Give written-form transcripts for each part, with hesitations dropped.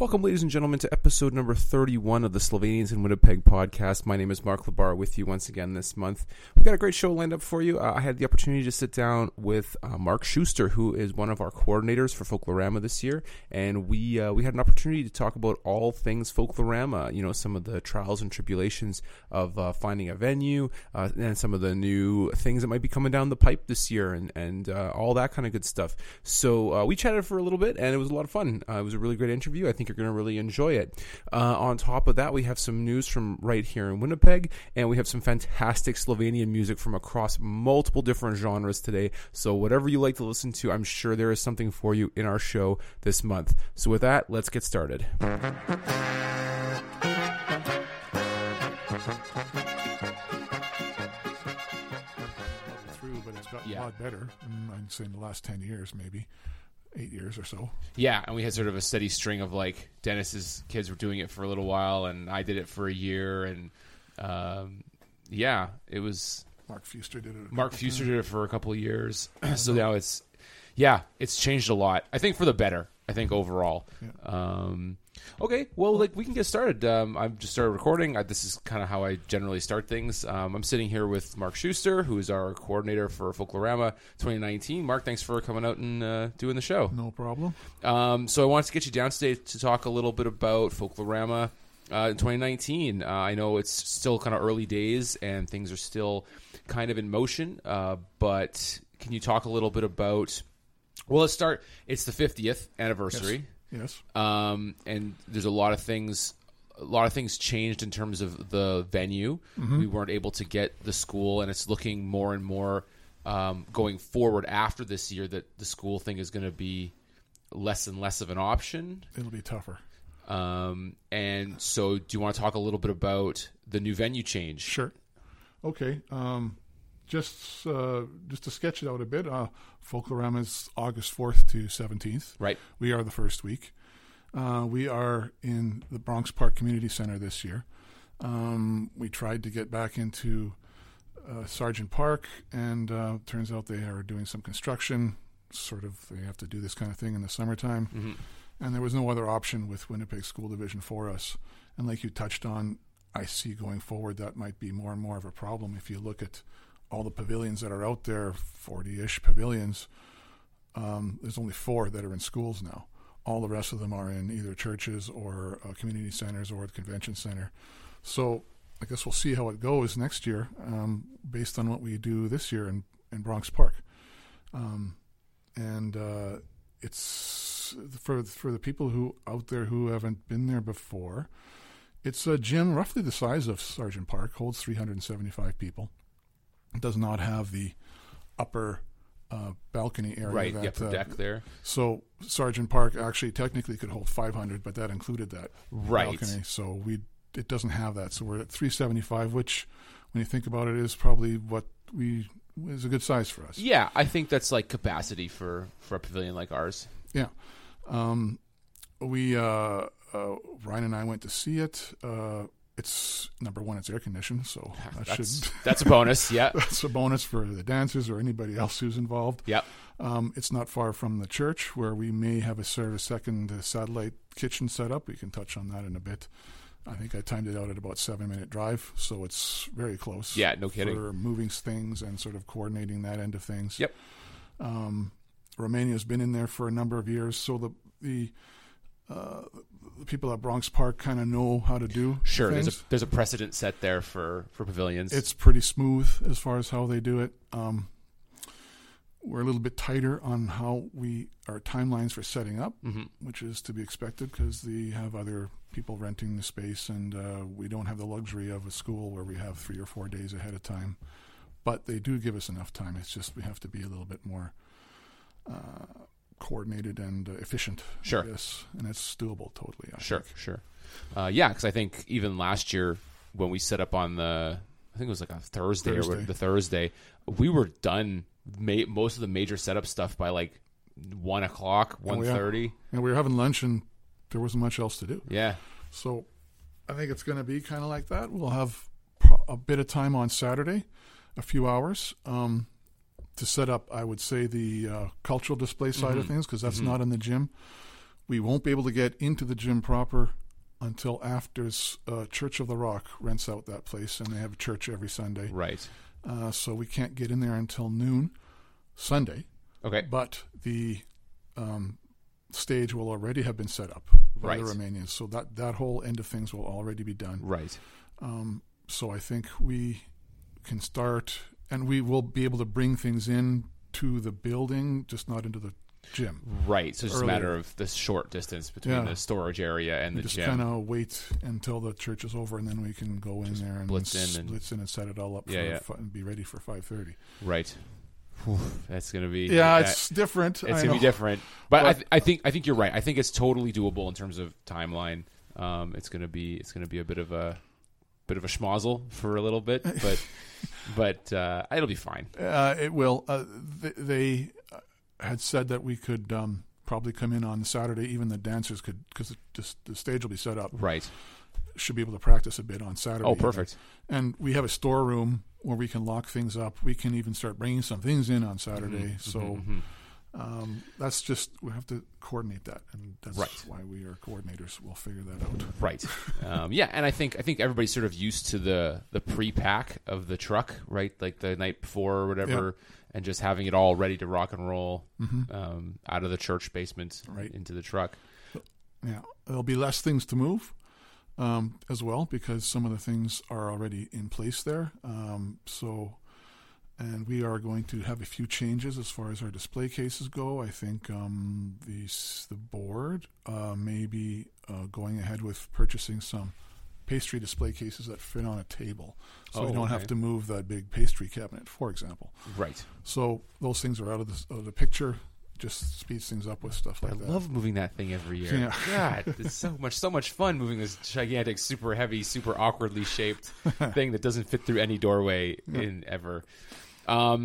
Welcome, ladies and gentlemen, to episode number 31 of the Slovenians in Winnipeg podcast. My name is Mark Labar with you once again this month. We've got a great show lined up for you. I had the opportunity to sit down with Mark Schuster, who is one of our coordinators for Folklorama this year, and we had an opportunity to talk about all things Folklorama, some of the trials and tribulations of finding a venue, and some of the new things that might be coming down the pipe this year, and all that kind of good stuff. So we chatted for a little bit, and it was a lot of fun. It was a really great interview. I think you're going to really enjoy it. On top of that, we have some news from right here in Winnipeg, and we have some fantastic Slovenian music from across multiple different genres today. So whatever you like to listen to, I'm sure there is something for you in our show this month. So with that, let's get started. Through, but it's gotten a lot better. I'd say in the last 10 years, maybe 8 years or so. Yeah, and we had sort of a steady string of like Dennis's kids were doing it for a little while, and I did it for a year, and it was Mark Fuster did it. Mark Fuster did it for a couple of years, so now it's changed a lot. I think for the better. I think overall. Yeah. Okay, well, we can get started. I've just started recording. This is kind of how I generally start things. I'm sitting here with Mark Schuster, who is our coordinator for Folklorama 2019. Mark, thanks for coming out and doing the show. No problem. So I wanted to get you down today to talk a little bit about Folklorama in 2019. I know it's still kind of early days and things are still kind of in motion, but can you talk a little bit about... Well, let's start. It's the 50th anniversary. Yes. And there's a lot of things changed in terms of the venue. Mm-hmm. We weren't able to get the school, and it's looking more and more going forward after this year that the school thing is going to be less and less of an option. It'll be tougher. And so do you want to talk a little bit about the new venue change? Sure. Okay. Just to sketch it out a bit, Folklorama is August 4th to 17th. Right. We are the first week. We are in the Bronx Park Community Center this year. We tried to get back into Sargent Park, and turns out they are doing some construction. They have to do this kind of thing in the summertime. Mm-hmm. And there was no other option with Winnipeg School Division for us. And like you touched on, I see going forward that might be more and more of a problem. If you look at all the pavilions that are out there, 40-ish pavilions, there's only 4 that are in schools now. All the rest of them are in either churches or community centers or the convention center. So I guess we'll see how it goes next year based on what we do this year in Bronx Park. It's for the people who out there who haven't been there before, it's a gym roughly the size of Sargent Park, holds 375 people. It does not have the upper balcony area. Right, the deck there. So Sargent Park actually technically could hold 500, but that included that balcony. So it doesn't have that. So we're at 375, which, when you think about it, is probably is a good size for us. Yeah, I think that's like capacity for a pavilion like ours. Yeah. Ryan and I went to see it. It's number one, it's air conditioned, so that's a bonus. Yeah, that's a bonus for the dancers or anybody else who's involved. Yep. It's not far from the church, where we may have a second satellite kitchen set up. We can touch on that in a bit. I think I timed it out at about 7-minute drive, so it's very close. Yeah, no kidding. For moving things and sort of coordinating that end of things. Yep. Romania's been in there for a number of years, so the people at Bronx Park kind of know how to do things. There's a precedent set there for pavilions. It's pretty smooth as far as how they do it. We're a little bit tighter on how our timelines for setting up, mm-hmm. which is to be expected because they have other people renting the space, and we don't have the luxury of a school where we have 3 or 4 days ahead of time. But they do give us enough time. It's just we have to be a little bit more coordinated and efficient. Sure. Yes, and it's doable totally. I Sure. think. Because I think even last year when we set up on I think it was like a Thursday. Or the Thursday, we were done most of the major setup stuff by like 1 o'clock, 1:30. And we were having lunch, and there wasn't much else to do. Yeah. So I think it's going to be kind of like that. We'll have a bit of time on Saturday, a few hours. To set up, I would say, the cultural display side of things, because that's not in the gym. We won't be able to get into the gym proper until after Church of the Rock rents out that place, and they have a church every Sunday. Right. So we can't get in there until noon Sunday. Okay. But the stage will already have been set up by the Romanians, so that whole end of things will already be done. Right. So I think we can start, and we will be able to bring things in to the building, just not into the gym. Right. So it's just a matter of the short distance between the storage area and the just gym. Just kind of wait until the church is over, and then we can go in there and blitz in and set it all up and be ready for 5:30. Right. Whew, that's going to be it's different. It's going to be different, but I think you're right. I think it's totally doable in terms of timeline. It's going to be a bit of a schmozzle for a little bit, but it'll be fine. It will. They had said that we could probably come in on Saturday. Even the dancers could, because the stage will be set up. Right. Should be able to practice a bit on Saturday. Oh, perfect. And we have a storeroom where we can lock things up. We can even start bringing some things in on Saturday. So that's just, we have to coordinate that, and that's why we are coordinators. We'll figure that out. Right. And I think everybody's sort of used to the pre-pack of the truck, right? Like the night before or whatever, and just having it all ready to rock and roll out of the church basement into the truck. Yeah, there'll be less things to move. As well, because some of the things are already in place there. And we are going to have a few changes as far as our display cases go. I think the board may be going ahead with purchasing some pastry display cases that fit on a table, so we don't have to move that big pastry cabinet, for example. Right. So those things are out of the picture. Just speeds things up with stuff like that. I love moving that thing every year. Yeah. God, it's so much fun moving this gigantic, super heavy, super awkwardly shaped thing that doesn't fit through any doorway in ever. I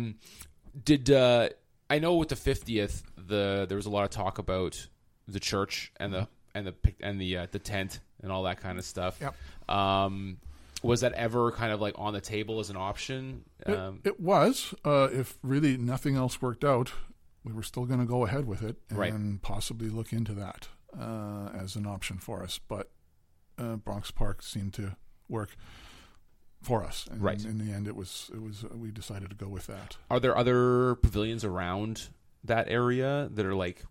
know with the 50th, there was a lot of talk about the church and the tent and all that kind of stuff. Yep. Was that ever kind of like on the table as an option? It was. If really nothing else worked out, we were still going to go ahead with it and possibly look into that as an option for us. But Bronx Park seemed to work for us. And in the end, it was we decided to go with that. Are there other pavilions around that area that are like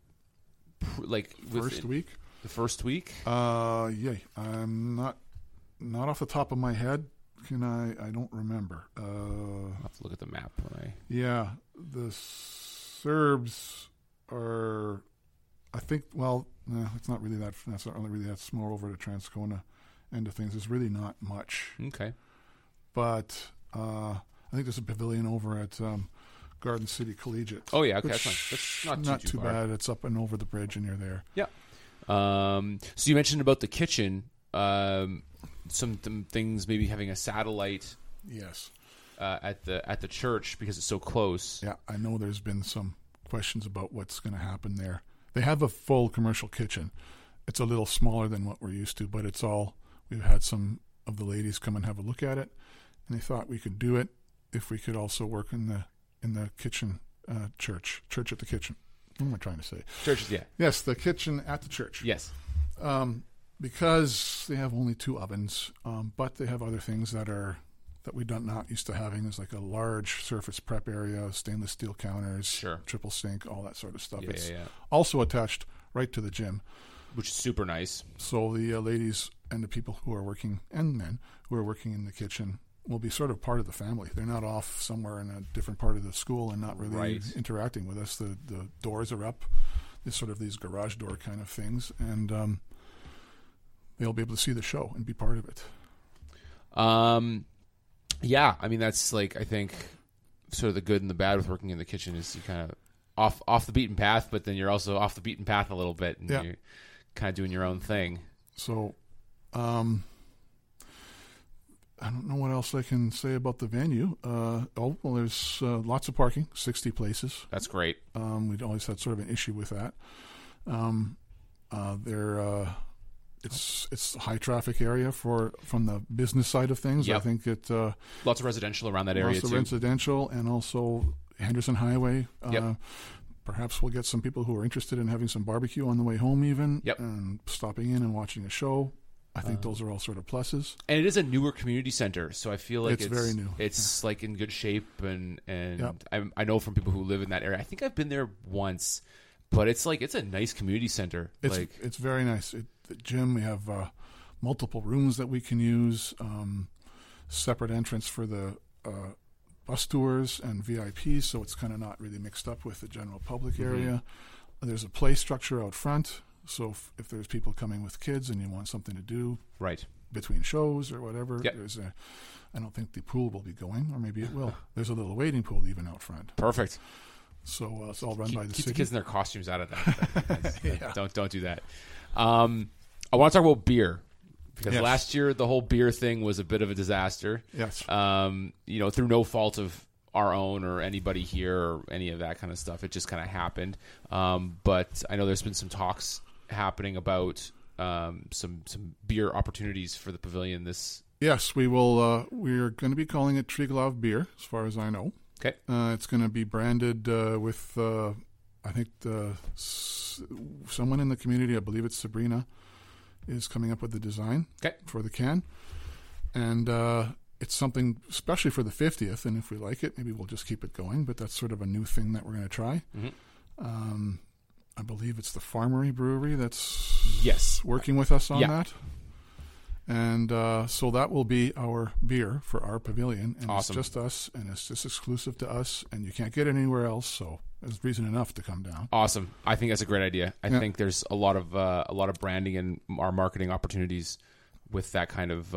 first week? The first week? Yeah. I'm not off the top of my head. I don't remember. I'll have to look at the map when I... Yeah. The Serbs are, I think, it's not really that. That's not really that small over the Transcona end of things. There's really not much. Okay. But I think there's a pavilion over at Garden City Collegiate. Oh yeah, okay, that's not too bad. It's up and over the bridge, and you're there. Yeah. So you mentioned about the kitchen. Some things, maybe having a satellite. Yes. At the church because it's so close. Yeah, I know there's been some questions about what's going to happen there. They have a full commercial kitchen. It's a little smaller than what we're used to, but it's all. We've had some of the ladies come and have a look at it, and they thought we could do it if we could also work in the kitchen church at the kitchen. What am I trying to say? Church, yeah. Yes, the kitchen at the church. Yes. Because they have only 2 ovens, but they have other things that we not used to having. There's like a large surface prep area, stainless steel counters, triple sink, all that sort of stuff. It's also attached right to the gym, which is super nice. So the ladies and the people who are working, and men who are working in the kitchen, will be sort of part of the family. They're not off somewhere in a different part of the school and not really interacting with us. The doors are up. There's sort of these garage door kind of things, and they'll be able to see the show and be part of it. Yeah, I mean, that's like, I think, sort of the good and the bad with working in the kitchen is you kind of off the beaten path, but then you're also off the beaten path a little bit, and you're kind of doing your own thing. So, I don't know what else I can say about the venue. There's lots of parking, 60 places. That's great. We'd always had sort of an issue with that. It's a high traffic area from the business side of things. Yep. I think it lots of residential around that area too. Lots of residential, and also Henderson Highway. perhaps we'll get some people who are interested in having some barbecue on the way home even, Yep. and stopping in and watching a show. I think those are all sort of pluses. And it is a newer community center, so I feel like It's very new. It's like in good shape, and Yep. I know from people who live in that area. I think I've been there once, but it's a nice community center. It's very nice. The gym, we have multiple rooms that we can use, separate entrance for the bus tours and VIPs, so it's kind of not really mixed up with the general public area. There's a play structure out front, so if there's people coming with kids and you want something to do right. between shows or whatever, Yep. I don't think the pool will be going, or maybe it will. There's a little wading pool even out front. Perfect. So it's all run by the Keep city. the kids in their costumes out of that. Yeah. Don't do that. I want to talk about beer, because Yes. last year the whole beer thing was a bit of a disaster. Yes. Through no fault of our own or anybody here or any of that kind of stuff. It just kind of happened. But I know there's been some talks happening about some beer opportunities for the pavilion this. Yes, we will. We're going to be calling it Triglav beer, as far as I know. Okay. It's going to be branded with, I think, someone in the community, I believe it's Sabrina, is coming up with the design for the can. And it's something, especially for the 50th, and if we like it, maybe we'll just keep it going. But that's sort of a new thing that we're going to try. Mm-hmm. I believe it's the Farmery Brewery that's Yes. working with us on Yeah. that. And so that will be our beer for our pavilion. And Awesome. It's just us, and it's just exclusive to us, and you can't get it anywhere else, so there's reason enough to come down. Awesome. I think that's a great idea. I Yeah. think there's a lot of branding and our marketing opportunities with that kind of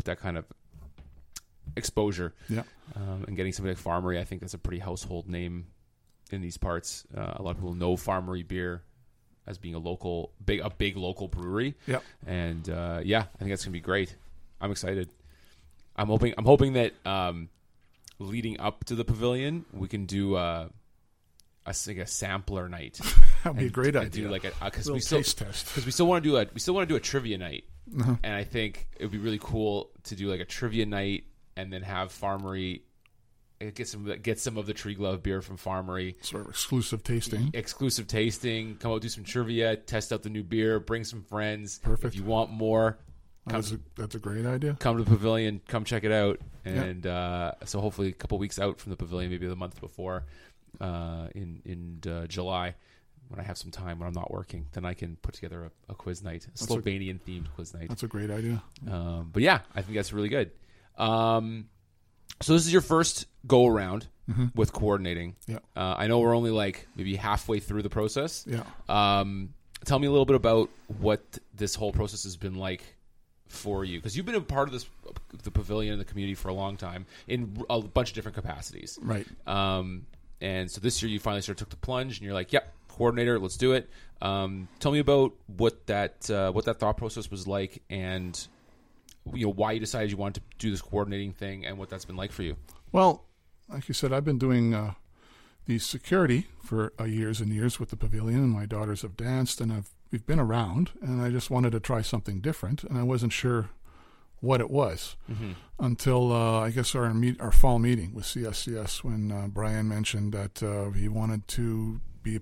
exposure. Yeah. And getting something like Farmery, I think that's a pretty household name in these parts. A lot of people know Farmery beer as being a big local brewery. Yep. And I think that's gonna be great. I'm excited. I'm hoping that leading up to the pavilion, we can do a sampler night. That'd be a great idea. Do like because Little we still taste test. because we still want to do a trivia night, and I think it would be really cool to do like a trivia night and then have Farmery get some of the Triglav beer from Farmery. Sort of exclusive tasting. Exclusive tasting. Come out, do some trivia, test out the new beer, bring some friends. Perfect. If you want more, That's a great idea. come to the pavilion, come check it out. And so hopefully a couple weeks out from the pavilion, maybe the month before, in July, when I have some time, when I'm not working, then I can put together a quiz night, a Slovenian-themed quiz night. That's a great idea. But yeah, I think that's really good. So this is your first go-around with coordinating. Yeah. I know we're only like maybe halfway through the process. Yeah. Tell me a little bit about what this whole process has been like for you, because you've been a part of the pavilion and the community for a long time in a bunch of different capacities. Right. And so this year you finally sort of took the plunge and you're like, yep, coordinator, let's do it. Tell me about what that thought process was like, and why you decided you wanted to do this coordinating thing, and what that's been like for you. Well, like you said, I've been doing the security for years and years with the pavilion, and my daughters have danced, and we've been around, and I just wanted to try something different, and I wasn't sure what it was until I guess our fall meeting with CSCS, when Brian mentioned that he wanted to be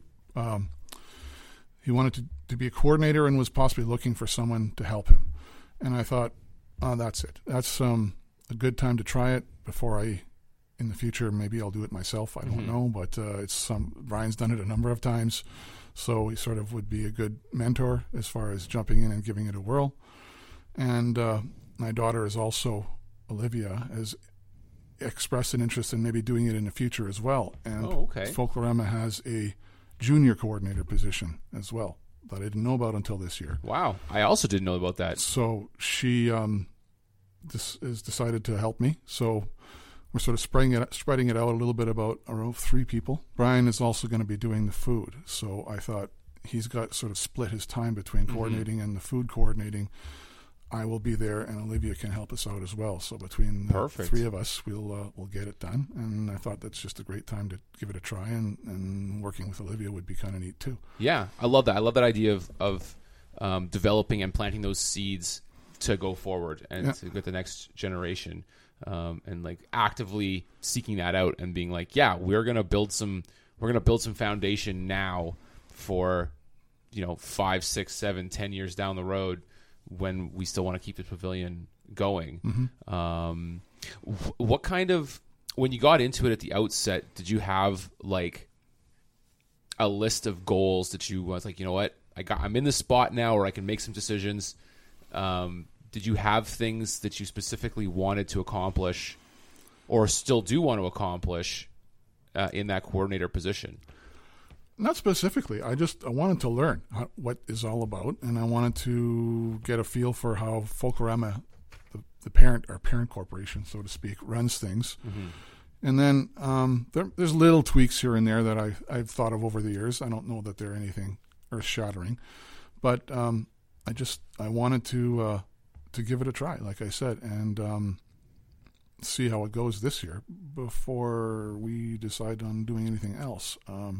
a coordinator and was possibly looking for someone to help him, and I thought, that's it. That's a good time to try it before in the future, maybe I'll do it myself. I don't know, but Brian's done it a number of times, so he sort of would be a good mentor as far as jumping in and giving it a whirl. And my daughter is also, Olivia, has expressed an interest in maybe doing it in the future as well. And Folklorama has a junior coordinator position as well that I didn't know about until this year. Wow. I also didn't know about that. So she has decided to help me. So we're sort of spreading it out a little bit about around 3 people. Brian is also going to be doing the food. So I thought he's got sort of split his time between coordinating and the food coordinating. I will be there, and Olivia can help us out as well. So between the 3 of us, we'll get it done. And I thought that's just a great time to give it a try, and working with Olivia would be kind of neat too. Yeah, I love that. I love that idea of developing and planting those seeds to go forward and to get the next generation, and like actively seeking that out and being like, yeah, we're gonna build some we're going to build some foundation now for, 5, 6, 7, 10 years down the road when we still want to keep the pavilion going. What kind of, when you got into it at the outset, did you have like a list of goals that you was like, you know what, I'm in this spot now where I can make some decisions? Did you have things that you specifically wanted to accomplish or still do want to accomplish in that coordinator position? Not specifically. I wanted to learn what it's all about, and I wanted to get a feel for how Folklorama, the parent corporation, so to speak, runs things. And then there's little tweaks here and there that I've thought of over the years. I don't know that they're anything earth-shattering, but I wanted to give it a try, like I said, and see how it goes this year before we decide on doing anything else.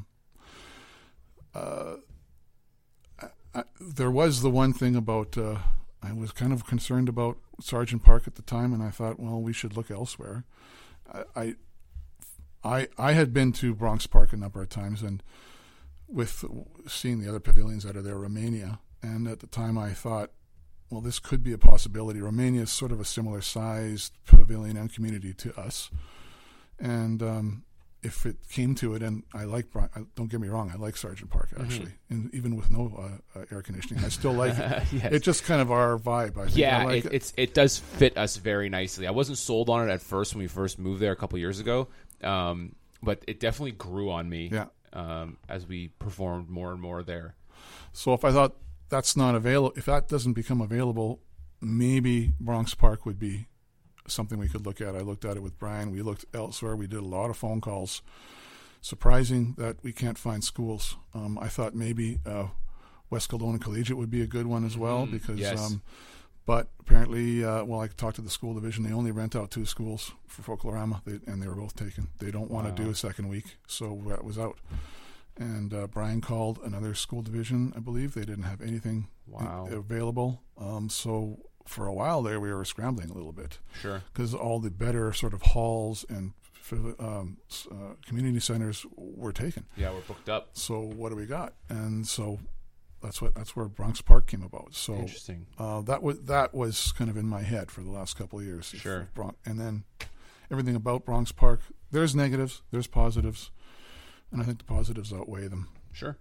There was the one thing about I was kind of concerned about Sargent Park at the time, and I thought, well, we should look elsewhere. I had been to Bronx Park a number of times, and with seeing the other pavilions that are there, Romania, and at the time I thought, well, this could be a possibility. Romania is sort of a similar sized pavilion and community to us, and if it came to it, and don't get me wrong, I like Sargent Park actually, and even with no air conditioning, I still like it. Yes. It's just kind of our vibe. I think. Yeah, it does fit us very nicely. I wasn't sold on it at first when we first moved there a couple years ago, but it definitely grew on me. Yeah. As we performed more and more there. So if I thought that's not available, if that doesn't become available, maybe Bronx Park would be something we could look at. I looked at it with Brian. We looked elsewhere. We did a lot of phone calls. Surprising that we can't find schools. I thought maybe West Kelowna Collegiate would be a good one as well, because yes. But apparently, I talked to the school division. They only rent out 2 schools for Folklorama, and they were both taken. They don't want to do a second week, so that was out. And Brian called another school division, I believe. They didn't have anything available. So for a while there, we were scrambling a little bit. Sure. Because all the better sort of halls and community centers were taken. Yeah, we're booked up. So what do we got? And so that's where Bronx Park came about. So interesting. That was kind of in my head for the last couple of years. Sure. And then everything about Bronx Park, there's negatives, there's positives, and I think the positives outweigh them. Sure.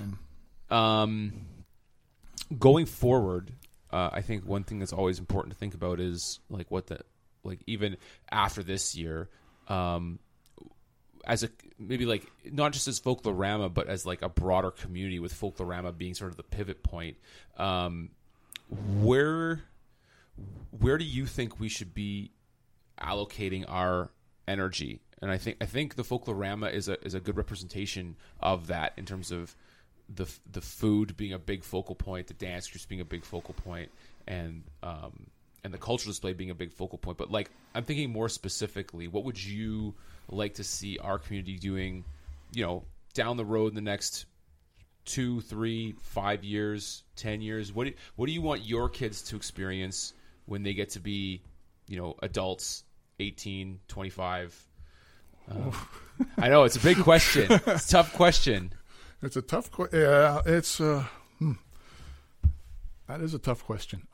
Going forward, I think one thing that's always important to think about is even after this year, as not just as Folklorama, but as like a broader community, with Folklorama being sort of the pivot point. Where do you think we should be allocating our energy? And I think the Folklorama is a good representation of that, in terms of the food being a big focal point, the dance groups being a big focal point, and the cultural display being a big focal point. But I'm thinking more specifically, what would you like to see our community doing, down the road in the next 2, 3, 5 years, 10 years? What do you want your kids to experience when they get to be, adults, 18, 25? I know it's a big question. It's a tough question. It's a tough question. Yeah, it's that is a tough question.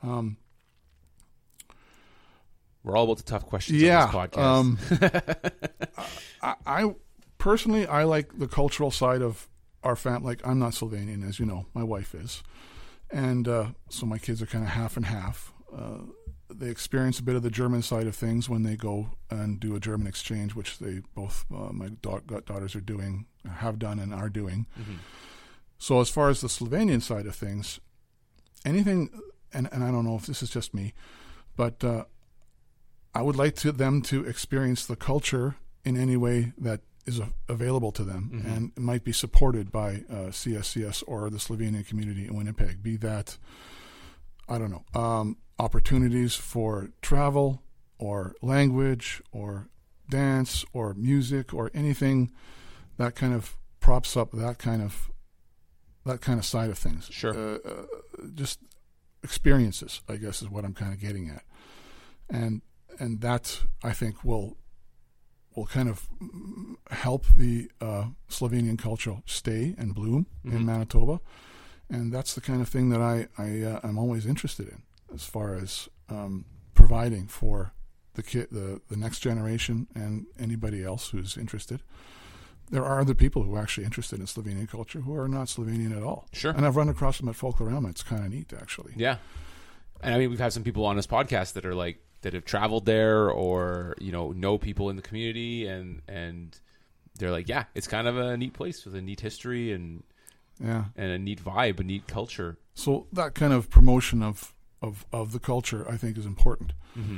We're all about the tough questions on this podcast. I personally, I like the cultural side of our family. I'm not Sylvanian, as you know. My wife is. And so my kids are kind of half and half. They experience a bit of the German side of things when they go and do a German exchange, which they both, my daughters have done and are doing. Mm-hmm. So as far as the Slovenian side of things, anything, and I don't know if this is just me, but I would like them to experience the culture in any way that is available to them, mm-hmm. and it might be supported by CSCS or the Slovenian community in Winnipeg. Be that, I don't know, opportunities for travel or language or dance or music or anything that kind of props up that kind of side of things. Sure. Just experiences, I guess, is what I'm kind of getting at, and that I think will will kind of help the Slovenian culture stay and bloom in Manitoba. And that's the kind of thing that I'm always interested in, as far as providing for the next generation and anybody else who's interested. There are other people who are actually interested in Slovenian culture who are not Slovenian at all. Sure. And I've run across them at Folklorama. It's kind of neat, actually. Yeah. And I mean, we've had some people on this podcast that are like, that have traveled there, or, you know people in the community, and they're like, yeah, it's kind of a neat place with a neat history and a neat vibe, a neat culture. So that kind of promotion of the culture, I think, is important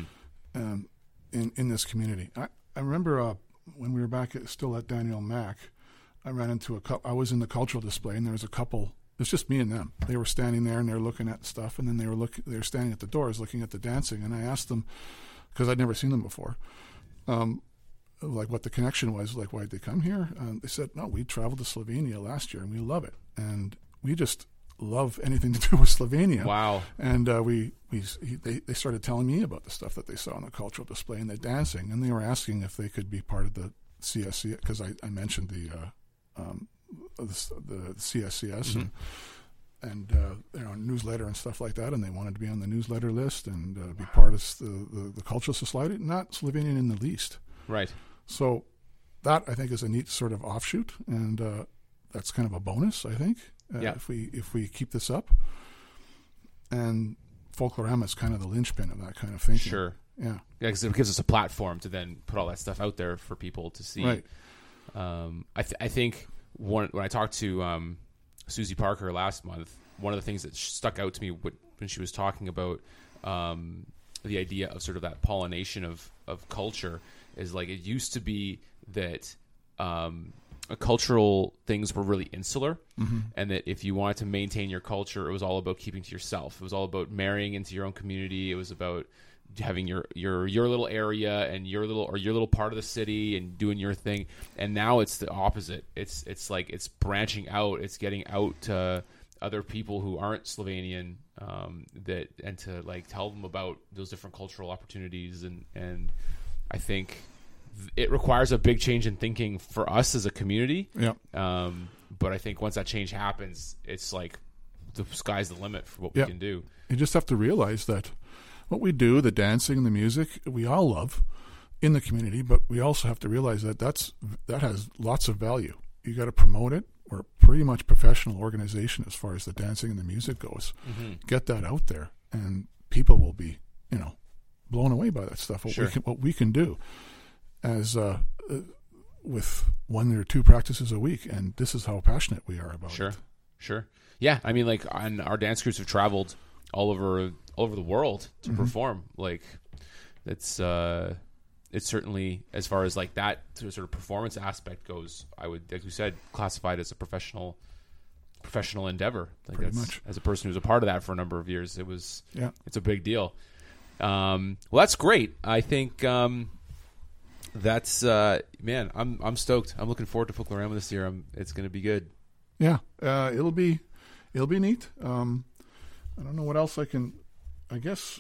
in this community. I remember when we were back still at Daniel Mack, I ran into I was in the cultural display, and there was a couple. It's just me and them. They were standing there and they're looking at stuff, and then they were standing at the doors looking at the dancing. And I asked them, because I'd never seen them before, like what the connection was, like why'd they come here? And they said, no, we traveled to Slovenia last year and we love it, and we just love anything to do with Slovenia. Wow! And they started telling me about the stuff that they saw in the cultural display and the dancing, and they were asking if they could be part of the CSC, because I mentioned the CSCS and newsletter and stuff like that, and they wanted to be on the newsletter list and be part of the cultural society. Not Slovenian in the least, right? So that, I think, is a neat sort of offshoot, and that's kind of a bonus, I think, if we keep this up. And Folklorama is kind of the linchpin of that kind of thinking. Sure. Yeah, because it gives us a platform to then put all that stuff out there for people to see. Right. I think when I talked to Susie Parker last month, one of the things that stuck out to me when she was talking about the idea of sort of that pollination of culture is, like, it used to be that cultural things were really insular, and that if you wanted to maintain your culture, it was all about keeping to yourself. It was all about marrying into your own community. It was about having your little area and your little part of the city and doing your thing. And now it's the opposite. It's like it's branching out. It's getting out to other people who aren't Slovenian, and to like tell them about those different cultural opportunities. And I think it requires a big change in thinking for us as a community. Yeah. But I think once that change happens, it's like the sky's the limit for what we can do. You just have to realize that what we do, the dancing, the music, we all love in the community, but we also have to realize that that has lots of value. You got to promote it. We're a pretty much professional organization as far as the dancing and the music goes. Get that out there, and people will be, blown away by that stuff. What we can do as with 1 or 2 practices a week, and this is how passionate we are about it. Sure. Yeah, I mean, like, our dance crews have traveled all over the world to perform. Like, it's certainly, as far as like that sort of performance aspect goes, I would, like you said, classify it as a professional endeavor. Like, pretty much. As a person who's a part of that for a number of years, it's a big deal. Well, that's great. I think that's man, I'm stoked. I'm looking forward to Folklorama this year. It's going to be good. Yeah, it'll be neat. I don't know what else I can. I guess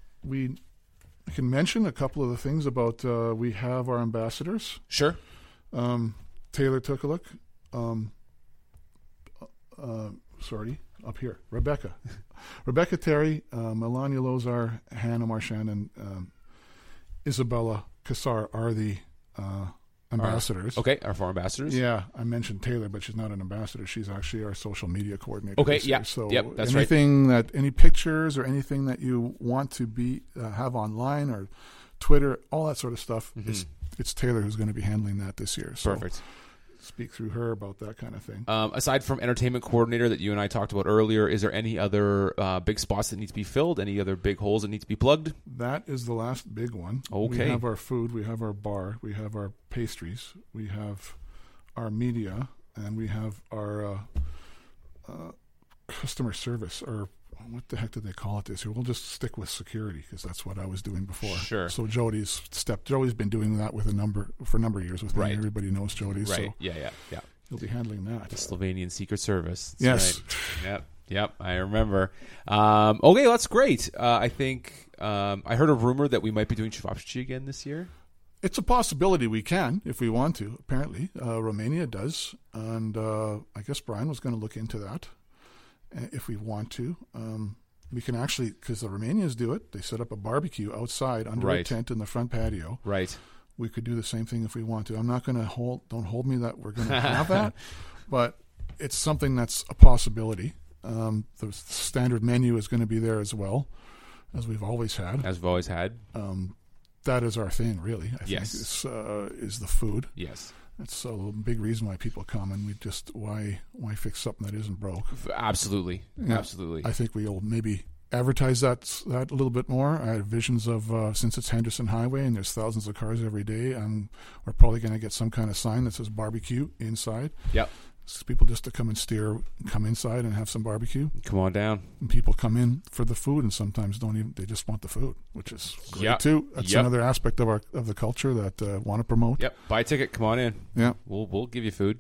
I can mention a couple of the things about. We have our ambassadors. Sure. Taylor took a look. Up here, Rebecca Terry, Melania Lozar, Hannah Marchand, and Isabella Kassar are the ambassadors. Our 4 ambassadors. Yeah, I mentioned Taylor, but she's not an ambassador. She's actually our social media coordinator. Okay, yeah. So that's anything right. any pictures or anything that you want to have online or Twitter, all that sort of stuff, it's Taylor who's going to be handling that this year. So perfect. Speak through her about that kind of thing. Aside from entertainment coordinator that you and I talked about earlier, is there any other big spots that need to be filled? Any other big holes that need to be plugged? That is the last big one. Okay. We have our food, we have our bar, we have our pastries, we have our media, and we have our customer service, or what the heck did they call it this year? We'll just stick with security because that's what I was doing before. Sure. So Jody's been doing that for a number of years with me. Everybody knows Jody. Right. So yeah. He'll be handling that. The Slovenian Secret Service. That's yes. Right. Yep. I remember. Okay, that's great. I think I heard a rumor that we might be doing Chivapchichi again this year. It's a possibility we can if we want to. Apparently, Romania does, and I guess Brian was going to look into that if we want to. We can actually, because the Romanians do it, they set up a barbecue outside under a tent in the front patio. Right. We could do the same thing if we want to. I'm not going to don't hold me that we're going to have that, but it's something that's a possibility. The standard menu is going to be there as well, as we've always had. That is our thing, really. I think is the food. Yes. That's a big reason why people come, and we just why fix something that isn't broke. Absolutely. I think we'll maybe advertise that a little bit more. I have visions of since it's Henderson Highway and there's thousands of cars every day, we're probably going to get some kind of sign that says barbecue inside. Yep. So people just to come inside and have some barbecue. Come on down. And people come in for the food, and sometimes they just want the food, which is great too. That's another aspect of the culture that want to promote. Yep. Buy a ticket. Come on in. Yeah. We'll give you food.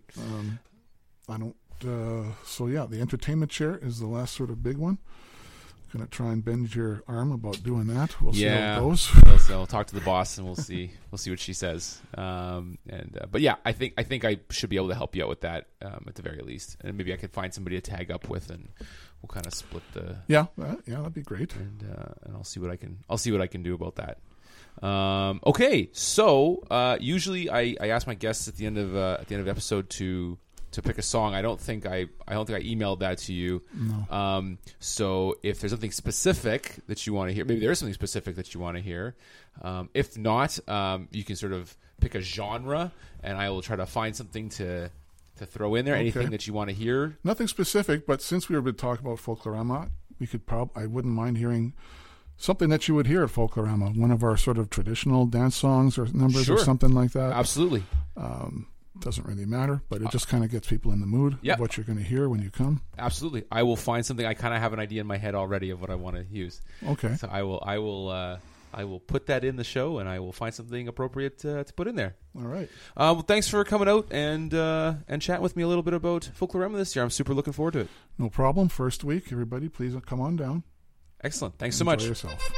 The entertainment chair is the last sort of big one. Going to try and bend your arm about doing that. We'll see how it goes. We'll talk to the boss and we'll see what she says. But yeah, I think I should be able to help you out with that at the very least, and maybe I could find somebody to tag up with, and we'll kind of split the. That'd be great. And I'll see what I can do about that. Okay, so usually I ask my guests at the end of episode to pick a song. I don't think I emailed that to you. No. So if there's something specific that you want to hear, maybe there is something specific that you want to hear. If not, you can sort of pick a genre, and I will try to find something to throw in there. Okay. Anything that you want to hear. Nothing specific, but since we were talking about Folklorama, I wouldn't mind hearing something that you would hear at Folklorama. One of our sort of traditional dance songs or numbers or something like that. Absolutely. Doesn't really matter, but it just kind of gets people in the mood of what you're going to hear when you come. Absolutely. I will find something. I kind of have an idea in my head already of what I want to use. Okay. So I will put that in the show, and I will find something appropriate to put in there. All right. Well, thanks for coming out and chatting with me a little bit about Folklorama this year. I'm super looking forward to it. No problem. First week, everybody, please come on down. Excellent. Thanks so much. Enjoy yourself.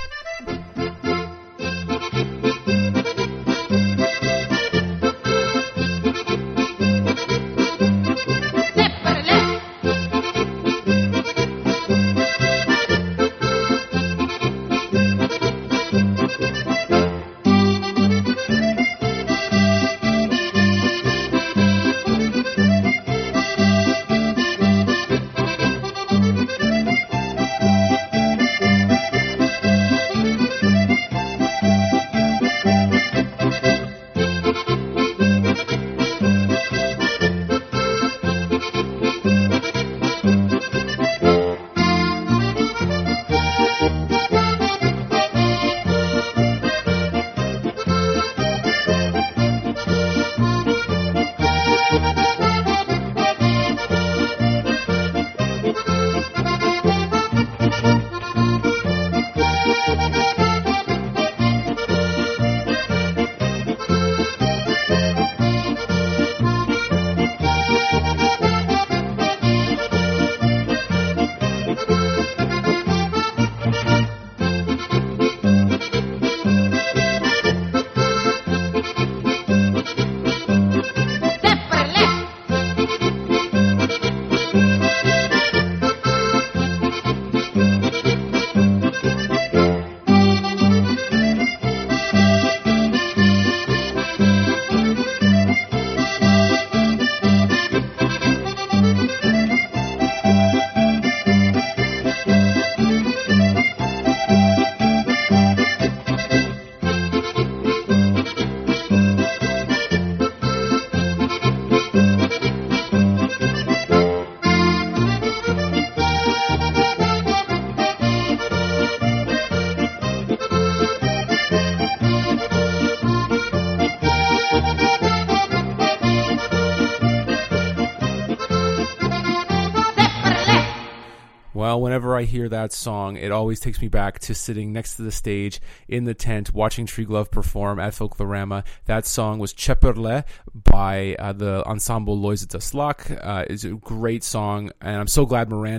Well, whenever I hear that song, it always takes me back to sitting next to the stage in the tent watching Treeglove perform at Folklorama. That song was Cseperle by the ensemble Lojzita Slak. It's a great song, and I'm so glad Miranda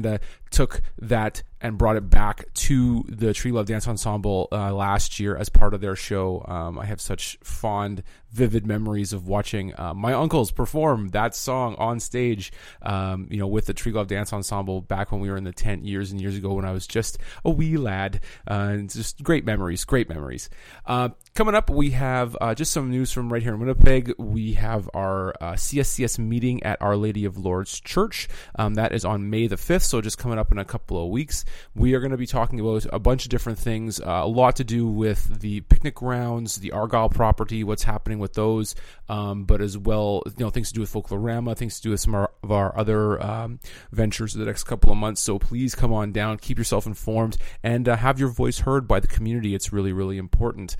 took that and brought it back to the Tree Love Dance Ensemble last year as part of their show. I have such fond, vivid memories of watching my uncles perform that song on stage, with the Tree Love Dance Ensemble back when we were in the tent years and years ago when I was just a wee lad. Just great memories, great memories. Coming up, we have just some news from right here in Winnipeg. We have our CSCS meeting at Our Lady of Lourdes Church. That is on May the 5th, so just coming up in a couple of weeks. We are going to be talking about a bunch of different things, a lot to do with the picnic grounds, the Argyle property, what's happening with those, but as well, things to do with Folklorama, things to do with some of our other ventures the next couple of months. So please come on down, keep yourself informed, and have your voice heard by the community. It's really, really important.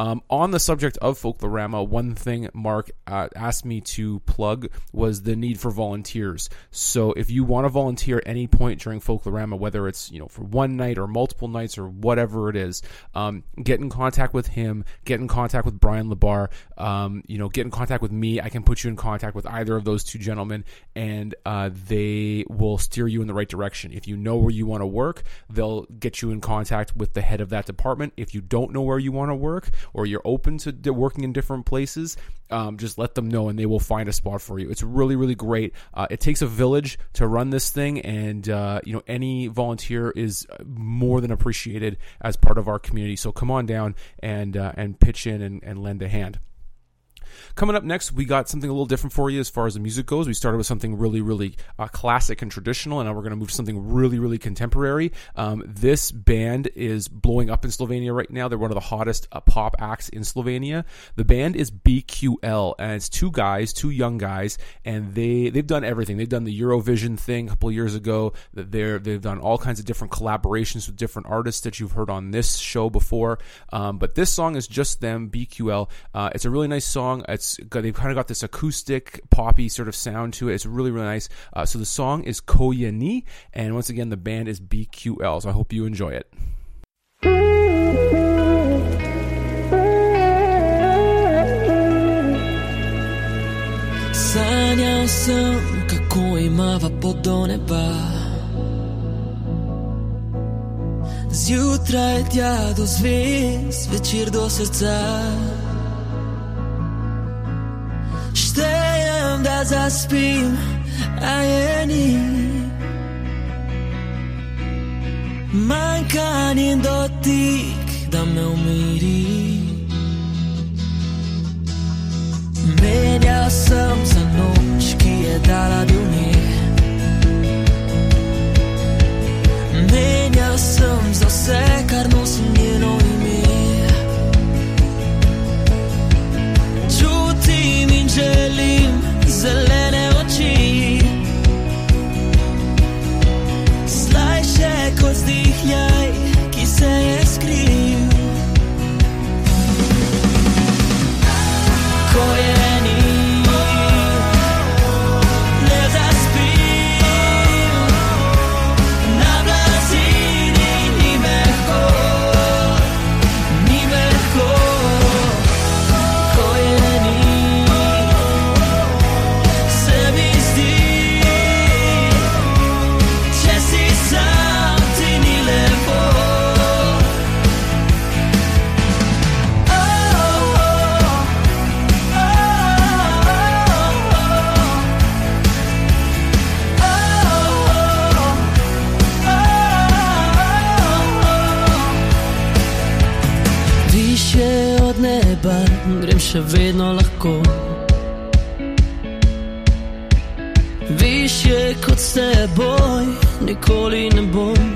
On the subject of Folklorama, one thing Mark asked me to plug was the need for volunteers. So if you want to volunteer at any point during Folklorama, whether it's for one night or multiple nights or whatever it is, get in contact with him, get in contact with Brian Labar, get in contact with me. I can put you in contact with either of those two gentlemen, and they will steer you in the right direction. If you know where you want to work, they'll get you in contact with the head of that department. If you don't know where you want to work, or you're open to working in different places, just let them know and they will find a spot for you. It's really, really great. It takes a village to run this thing, and any volunteer is more than appreciated as part of our community. So come on down and pitch in and lend a hand. Coming up next, we got something a little different for you as far as the music goes. We started with something really, really classic and traditional, and now we're going to move to something really, really contemporary. This band is blowing up in Slovenia right now. They're one of the hottest pop acts in Slovenia. The band is BQL, and it's two young guys, and they've done everything. They've done the Eurovision thing a couple years ago. They've done all kinds of different collaborations with different artists that you've heard on this show before. But this song is just them, BQL. It's a really nice song. They've kind of got this acoustic, poppy sort of sound to it. It's really, really nice. So the song is Koyeni, and once again, the band is BQL. So I hope you enjoy it. Sanjal sem, kako imava pot do neba. Zjutraj tja do zvezd, večer do srca. Štejem, da zaspim, a je ni. Manjka njen dotik, da me umiri. Menjal sem za noč, ki je dala dune. Menjal sem za vse, kar nosi njeno ime. Čutim in želim zelene oči, slajše kot zdihljaj, ki se je skril. Ko je ni, ne zaspim, na blazini ni mehko, ni mehko. Ko je ni, se mi zdi, če si sam, ti ni lepo. Više od neba grem še vedno lahko, više kot s teboj nikoli ne bom.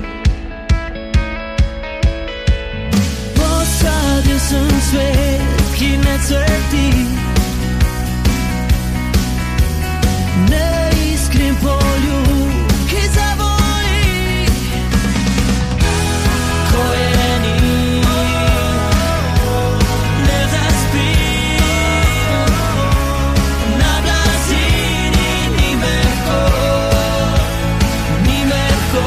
Posadil sem cvet, ki ne cveti, ne iskrim polju, ki zavoli. Ko je ni, ne zaspim, na blazini ni mehko, ni mehko.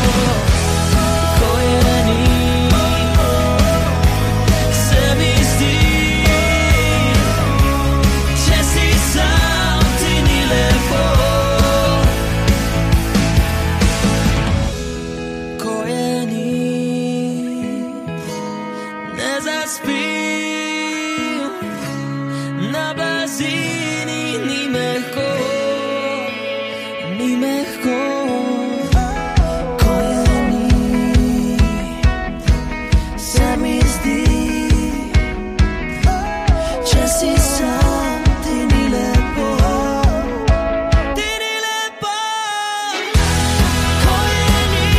Ko je ni, se mi zdi, zaspim na blazini, ni mehko, ni mehko. Ko je ni, se mi zdi, če si sam, ti ni lepo, ti ni lepo. Ko je ni,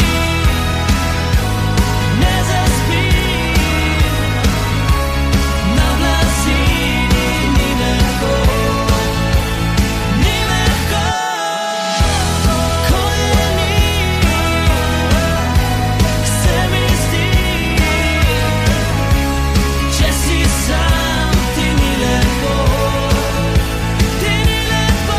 ne zaspim na blazini, ni mehko, ni mehko. Ko je ni, se mi zdi, če si sam, ti ni lepo, ti ni lepo.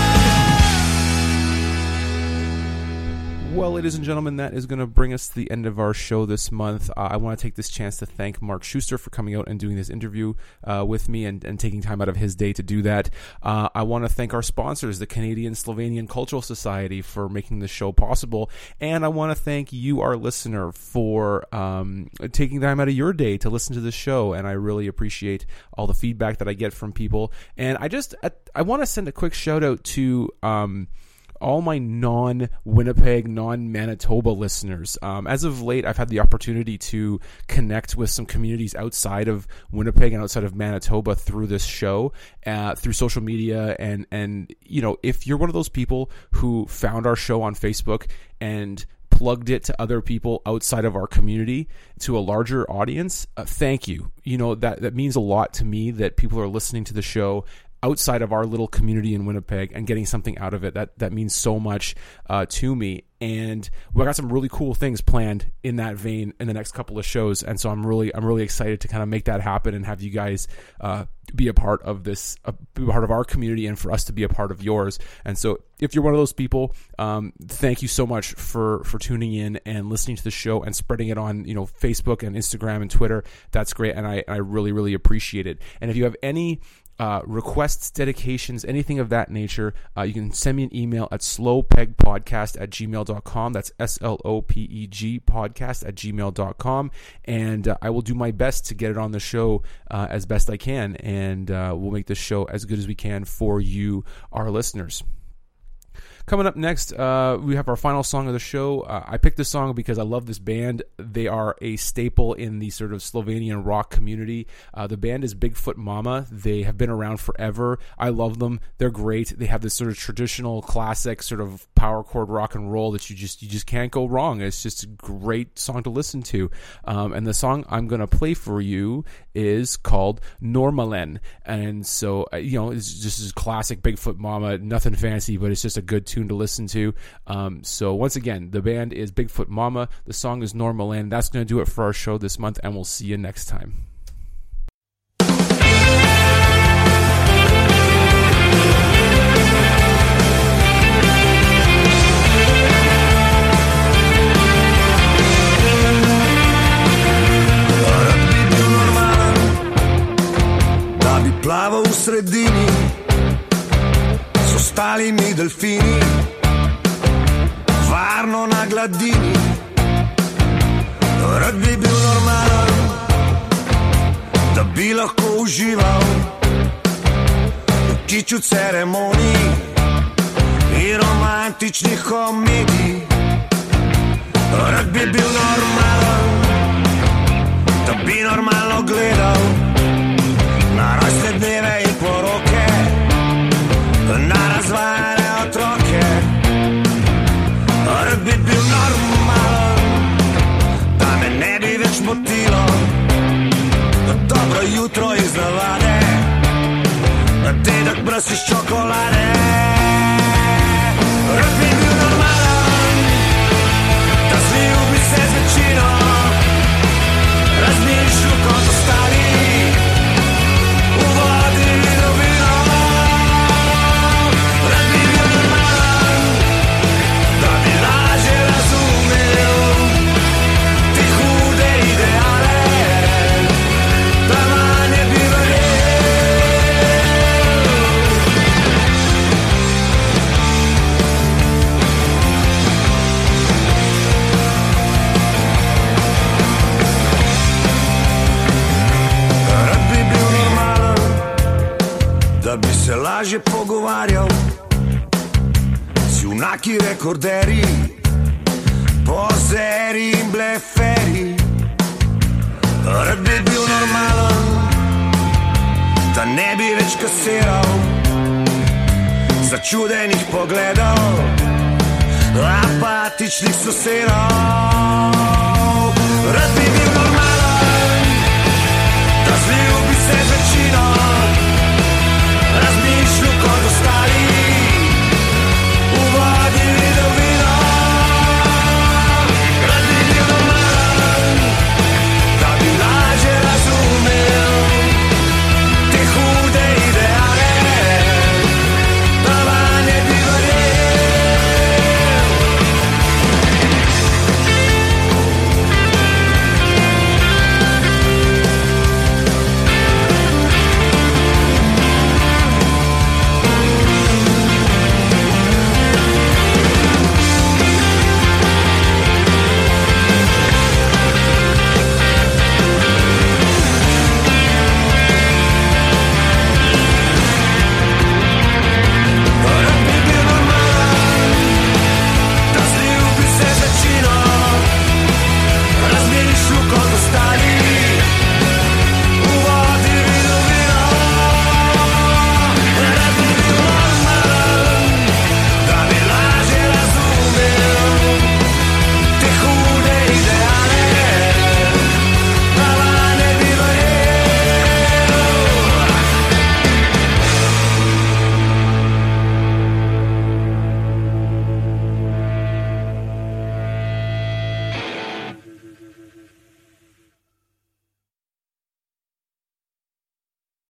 Well, ladies and gentlemen, that is going to bring us to the end of our show this month. I want to take this chance to thank Mark Schuster for coming out and doing this interview with me and taking time out of his day to do that. I want to thank our sponsors, the Canadian Slovenian Cultural Society, for making this show possible. And I want to thank you, our listener, for taking time out of your day to listen to the show. And I really appreciate all the feedback that I get from people. And I want to send a quick shout out to all my non-Winnipeg, non-Manitoba listeners. As of late, I've had the opportunity to connect with some communities outside of Winnipeg and outside of Manitoba through this show, through social media. And you know, if you're one of those people who found our show on Facebook and plugged it to other people outside of our community, to a larger audience, thank you. You know, that means a lot to me that people are listening to the show outside of our little community in Winnipeg and getting something out of it. That means so much to me. And we got some really cool things planned in that vein in the next couple of shows. And so I'm really excited to kind of make that happen and have you guys be a part of this, be a part of our community, and for us to be a part of yours. And so if you're one of those people, thank you so much for tuning in and listening to the show and spreading it on, you know, Facebook and Instagram and Twitter. That's great. And I really appreciate it. And if you have any requests, dedications, anything of that nature, you can send me an email at slowpegpodcast@gmail.com. That's SLOPEG podcast@gmail.com. And I will do my best to get it on the show as best I can. And we'll make this show as good as we can for you, our listeners. Coming up next, we have our final song of the show. I picked this song because I love this band. They are a staple in the sort of Slovenian rock community. The band is Bigfoot Mama. They have been around forever. I love them. They're great. They have this sort of traditional, classic sort of power chord rock and roll that you just can't go wrong. It's just a great song to listen to. And the song I'm going to play for you is called Normalen. And so, you know, it's just this classic Bigfoot Mama, nothing fancy, but it's just a good tune to listen to. So once again, the band is Bigfoot Mama. The song is Normalen. That's going to do it for our show this month, and we'll see you next time. Plaval v sredini s ostalimi delfini, varno na gladini. Rad bi bil normalen, da bi lahko užival v kiču ceremonij in romantičnih komedij. Rad bi bil normalen, da bi normalno gledal na rojstne dneve in poroke, na razvajane otroke. Rad bi bil normalen, da me ne bi več motilo dobro jutro iz navade, dedek brez iz čokolade. Rad bi bil normalen, da zljubi se z večino, razmišljal kot ostali. lažje pogovarjal. Si vnaki rekorderi, pozeri in bleferi. Rad bi bil normalen, da ne bi več kasiral začudenih pogledov, apatičnih sosedov. Rad bi